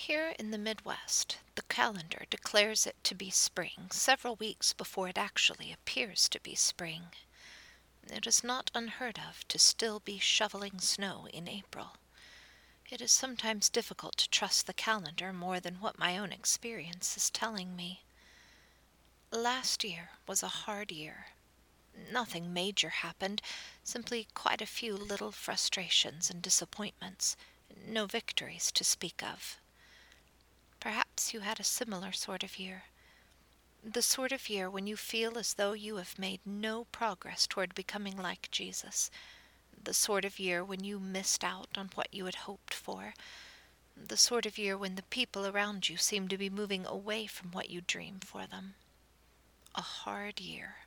Here in the Midwest, the calendar declares it to be spring several weeks before it actually appears to be spring. It is not unheard of to still be shoveling snow in April. It is sometimes difficult to trust the calendar more than what my own experience is telling me. Last year was a hard year. Nothing major happened, simply quite a few little frustrations and disappointments, no victories to speak of. Perhaps you had a similar sort of year. The sort of year when you feel as though you have made no progress toward becoming like Jesus. The sort of year when you missed out on what you had hoped for. The sort of year when the people around you seem to be moving away from what you dream for them. A hard year.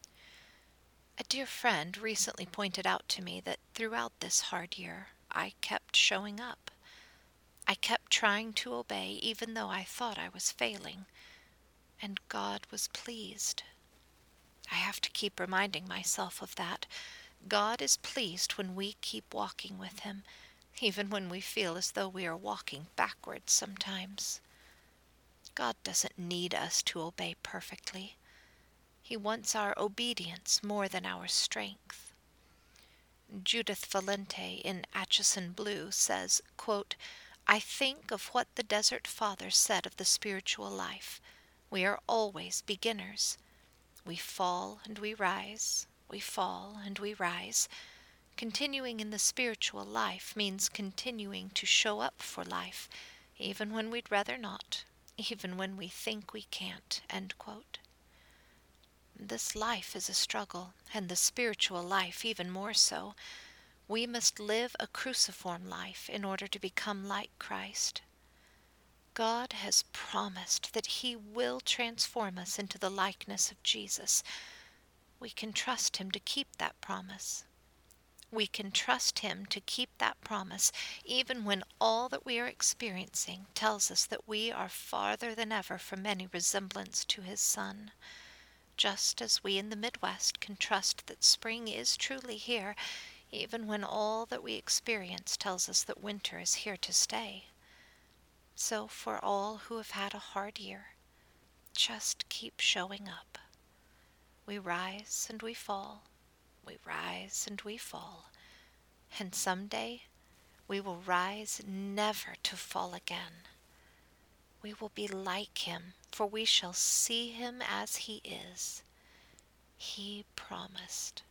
A dear friend recently pointed out to me that throughout this hard year, I kept showing up. I kept trying to obey even though I thought I was failing, and God was pleased. I have to keep reminding myself of that. God is pleased when we keep walking with Him, even when we feel as though we are walking backwards sometimes. God doesn't need us to obey perfectly. He wants our obedience more than our strength. Judith Valente in Atchison Blue says, quote, "I think of what the Desert Fathers said of the spiritual life. We are always beginners. We fall and we rise. We fall and we rise. Continuing in the spiritual life means continuing to show up for life, even when we'd rather not, even when we think we can't." End quote. This life is a struggle, and the spiritual life even more so. We must live a cruciform life in order to become like Christ. God has promised that He will transform us into the likeness of Jesus. We can trust Him to keep that promise. We can trust Him to keep that promise even when all that we are experiencing tells us that we are farther than ever from any resemblance to His Son. Just as we in the Midwest can trust that spring is truly here, even when all that we experience tells us that winter is here to stay. So for all who have had a hard year, just keep showing up. We rise and we fall. We rise and we fall. And someday we will rise never to fall again. We will be like Him, for we shall see Him as He is. He promised.